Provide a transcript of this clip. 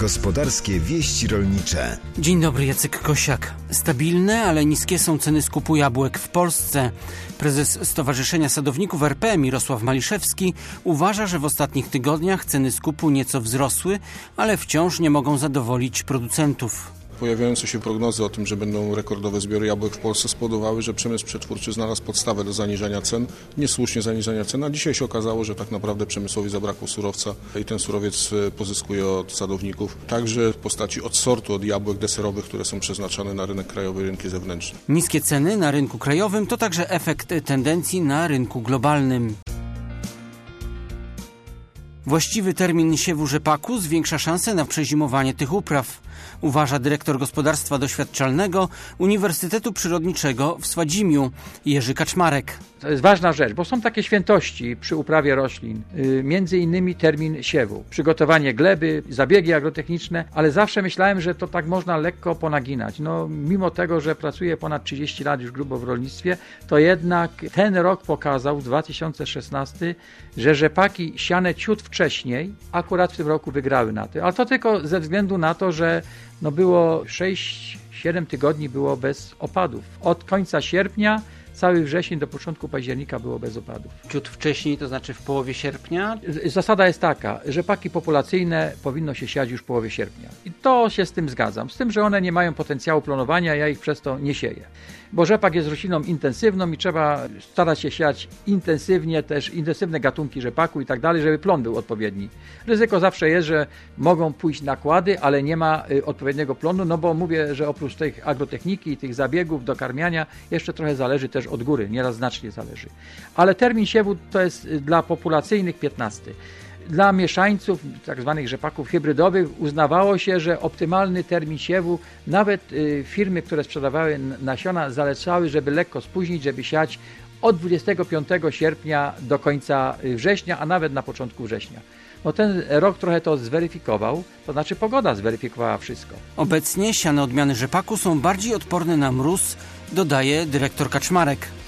Gospodarskie wieści rolnicze. Dzień dobry, Jacek Kosiak. Stabilne, ale niskie są ceny skupu jabłek w Polsce. Prezes Stowarzyszenia Sadowników RP Mirosław Maliszewski uważa, że w ostatnich tygodniach ceny skupu nieco wzrosły, ale wciąż nie mogą zadowolić producentów. Pojawiające się prognozy o tym, że będą rekordowe zbiory jabłek w Polsce spowodowały, że przemysł przetwórczy znalazł podstawę do zaniżania cen, niesłusznie zaniżania cen, a dzisiaj się okazało, że tak naprawdę przemysłowi zabrakło surowca i ten surowiec pozyskuje od sadowników, także w postaci odsortu od jabłek deserowych, które są przeznaczane na rynek krajowy i rynki zewnętrzne. Niskie ceny na rynku krajowym to także efekt tendencji na rynku globalnym. Właściwy termin siewu rzepaku zwiększa szanse na przezimowanie tych upraw, uważa dyrektor gospodarstwa doświadczalnego Uniwersytetu Przyrodniczego w Swadzimiu Jerzy Kaczmarek. To jest ważna rzecz, bo są takie świętości przy uprawie roślin, między innymi termin siewu, przygotowanie gleby, zabiegi agrotechniczne, ale zawsze myślałem, że to tak można lekko ponaginać. Mimo tego, że pracuję ponad 30 lat już grubo w rolnictwie, to jednak ten rok pokazał, 2016, że rzepaki siane ciut wcześniej akurat w tym roku wygrały na tym. Ale to tylko ze względu na to, że było 6-7 tygodni było bez opadów. Od końca sierpnia cały wrzesień do początku października było bez opadów. Ciut wcześniej, to znaczy w połowie sierpnia? Zasada jest taka, że rzepaki populacyjne powinno się siać już w połowie sierpnia. I to się z tym zgadzam. Z tym, że one nie mają potencjału planowania, ja ich przez to nie sieję. Bo rzepak jest rośliną intensywną i trzeba starać się siać intensywnie, też intensywne gatunki rzepaku i tak dalej, żeby plon był odpowiedni. Ryzyko zawsze jest, że mogą pójść nakłady, ale nie ma odpowiedniego plonu, bo mówię, że oprócz tej agrotechniki i tych zabiegów, dokarmiania, jeszcze trochę zależy też od góry, nieraz znacznie zależy. Ale termin siewu to jest dla populacyjnych 15. Dla mieszańców, tak zwanych rzepaków hybrydowych, uznawało się, że optymalny termin siewu, nawet firmy, które sprzedawały nasiona, zalecały, żeby lekko spóźnić, żeby siać od 25 sierpnia do końca września, a nawet na początku września. Ten rok trochę to zweryfikował, to znaczy pogoda zweryfikowała wszystko. Obecnie siane odmiany rzepaku są bardziej odporne na mróz, dodaje dyrektor Kaczmarek.